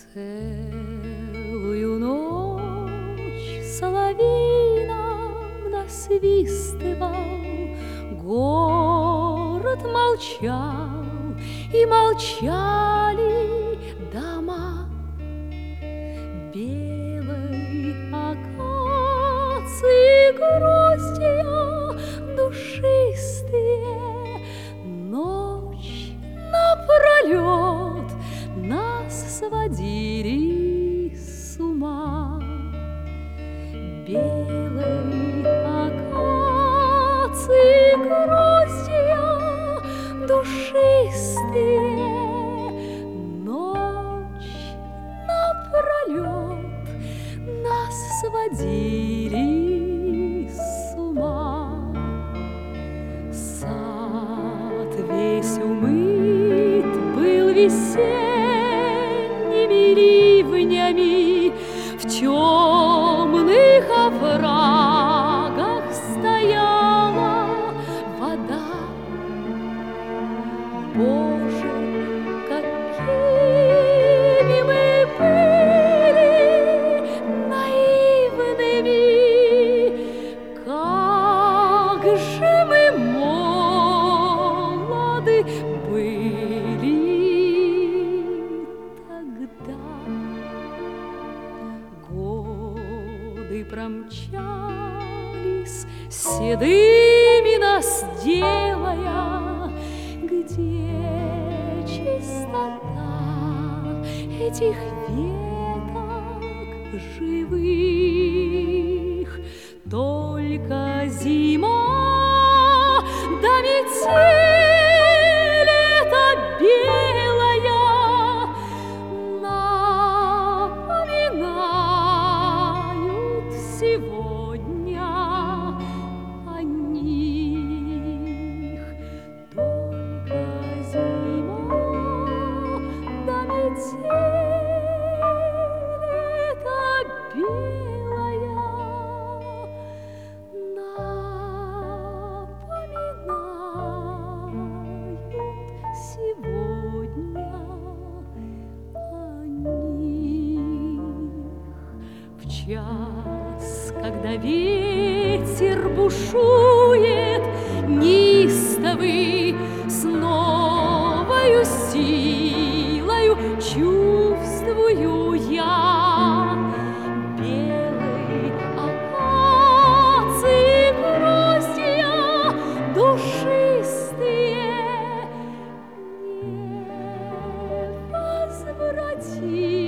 Целую ночь соловей нам насвистывал, город молчал, и молчали дома. Белой акации гроздья душистые ночь напролет нас сводили с ума. Белой акации гроздья душистые ночь напролет нас сводили с ума. Сад весь умыт был весенними ливнями, в темных оврагах стояла вода. Боже, какими мы были наивными, как же мы молоды были тогда. Годы промчались, седыми нас делая. Где чистота этих веток живых? Только зима да метель эта белая напоминают сегодня о них. Только зима да метель эта белая напоминают сегодня о них. В час, когда ветер бушует неистовый, с новою силою чувствую я белой акации гроздья душистые невозвратимы.